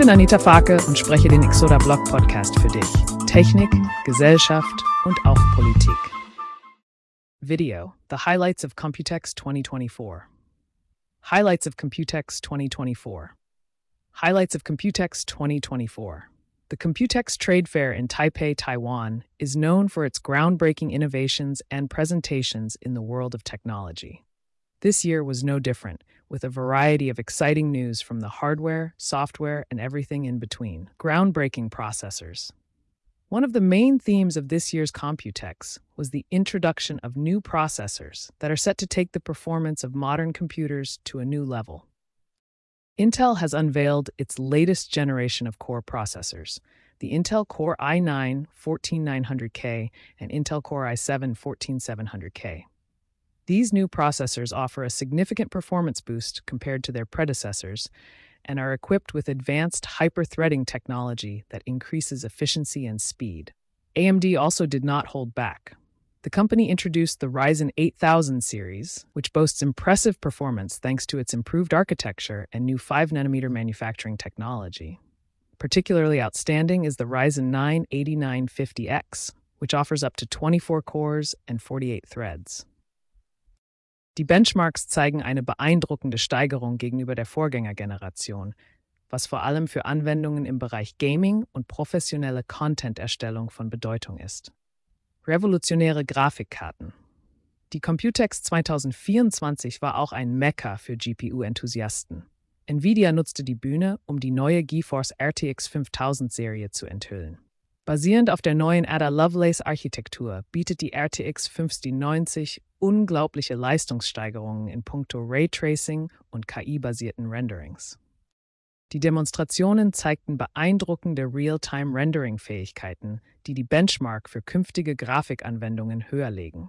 bin Anita Farke und spreche den Exoda Blog Podcast für dich. Technik, Gesellschaft und auch Politik. Video: The Highlights of Computex 2024. Highlights of Computex 2024. Highlights of Computex 2024. The Computex Trade Fair in Taipei, Taiwan, is known for its groundbreaking innovations and presentations in the world of technology. This year was no different, with a variety of exciting news from the hardware, software, and everything in between. Groundbreaking processors. One of the main themes of this year's Computex was the introduction of new processors that are set to take the performance of modern computers to a new level. Intel has unveiled its latest generation of core processors, the Intel Core i9 14900K and Intel Core i7 14700K. These new processors offer a significant performance boost compared to their predecessors and are equipped with advanced hyper-threading technology that increases efficiency and speed. AMD also did not hold back. The company introduced the Ryzen 8000 series, which boasts impressive performance thanks to its improved architecture and new 5nm manufacturing technology. Particularly outstanding is the Ryzen 9 8950X, which offers up to 24 cores and 48 threads. Die Benchmarks zeigen eine beeindruckende Steigerung gegenüber der Vorgängergeneration, was vor allem für Anwendungen im Bereich Gaming und professionelle Content-Erstellung von Bedeutung ist. Revolutionäre Grafikkarten. Die Computex 2024 war auch ein Mekka für GPU-Enthusiasten. Nvidia nutzte die Bühne, um die neue GeForce RTX 5000-Serie zu enthüllen. Basierend auf der neuen Ada Lovelace-Architektur bietet die RTX 5090 unglaubliche Leistungssteigerungen in puncto Raytracing und KI-basierten Renderings. Die Demonstrationen zeigten beeindruckende Real-Time-Rendering-Fähigkeiten, die die Benchmark für künftige Grafikanwendungen höher legen.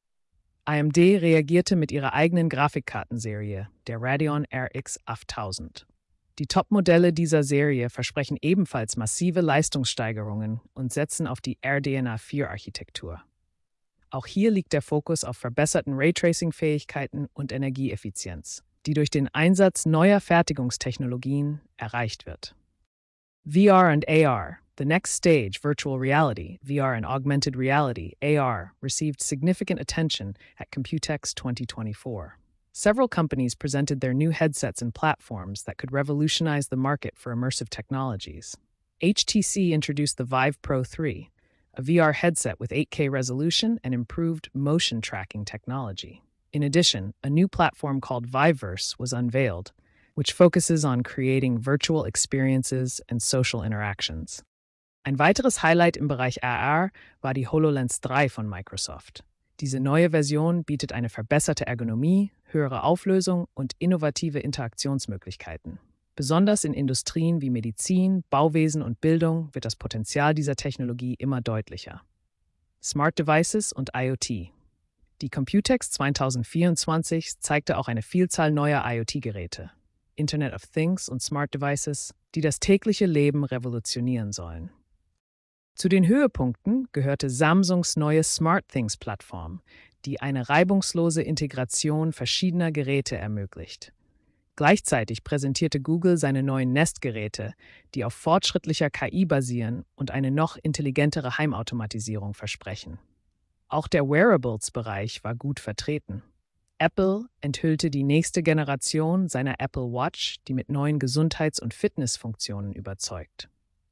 AMD reagierte mit ihrer eigenen Grafikkartenserie, der Radeon RX 8000. Die Top-Modelle dieser Serie versprechen ebenfalls massive Leistungssteigerungen und setzen auf die RDNA 4-Architektur. Auch hier liegt der Fokus auf verbesserten Raytracing-Fähigkeiten und Energieeffizienz, die durch den Einsatz neuer Fertigungstechnologien erreicht wird. VR and AR, the next stage, virtual reality, VR and augmented reality, AR, received significant attention at Computex 2024. Several companies presented their new headsets and platforms that could revolutionize the market for immersive technologies. HTC introduced the Vive Pro 3, a VR headset with 8K resolution and improved motion tracking technology. In addition, a new platform called Viveverse was unveiled, which focuses on creating virtual experiences and social interactions. Ein weiteres Highlight im Bereich AR war die HoloLens 3 von Microsoft. Diese neue Version bietet eine verbesserte Ergonomie, höhere Auflösung und innovative Interaktionsmöglichkeiten. Besonders in Industrien wie Medizin, Bauwesen und Bildung wird das Potenzial dieser Technologie immer deutlicher. Smart Devices und IoT. Die Computex 2024 zeigte auch eine Vielzahl neuer IoT-Geräte, Internet of Things und Smart Devices, die das tägliche Leben revolutionieren sollen. Zu den Höhepunkten gehörte Samsungs neue SmartThings-Plattform, die eine reibungslose Integration verschiedener Geräte ermöglicht. Gleichzeitig präsentierte Google seine neuen Nest-Geräte, die auf fortschrittlicher KI basieren und eine noch intelligentere Heimautomatisierung versprechen. Auch der Wearables-Bereich war gut vertreten. Apple enthüllte die nächste Generation seiner Apple Watch, die mit neuen Gesundheits- und Fitnessfunktionen überzeugt.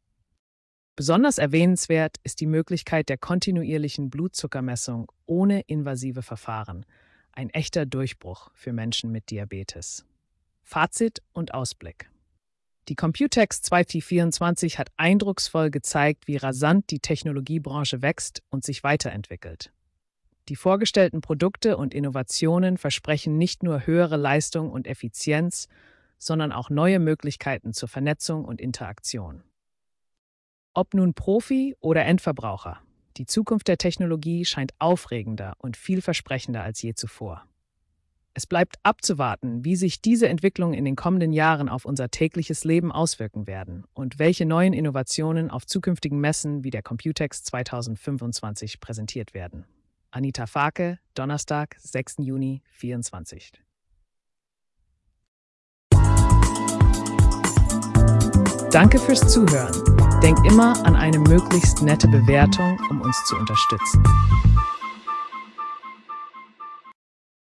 Besonders erwähnenswert ist die Möglichkeit der kontinuierlichen Blutzuckermessung ohne invasive Verfahren, ein echter Durchbruch für Menschen mit Diabetes. Fazit und Ausblick. Die Computex 2024 hat eindrucksvoll gezeigt, wie rasant die Technologiebranche wächst und sich weiterentwickelt. Die vorgestellten Produkte und Innovationen versprechen nicht nur höhere Leistung und Effizienz, sondern auch neue Möglichkeiten zur Vernetzung und Interaktion. Ob nun Profi oder Endverbraucher, die Zukunft der Technologie scheint aufregender und vielversprechender als je zuvor. Es bleibt abzuwarten, wie sich diese Entwicklungen in den kommenden Jahren auf unser tägliches Leben auswirken werden und welche neuen Innovationen auf zukünftigen Messen wie der Computex 2025 präsentiert werden. Anita Farke, Donnerstag, 6. Juni 2024. Danke fürs Zuhören. Denk immer an eine möglichst nette Bewertung, um uns zu unterstützen.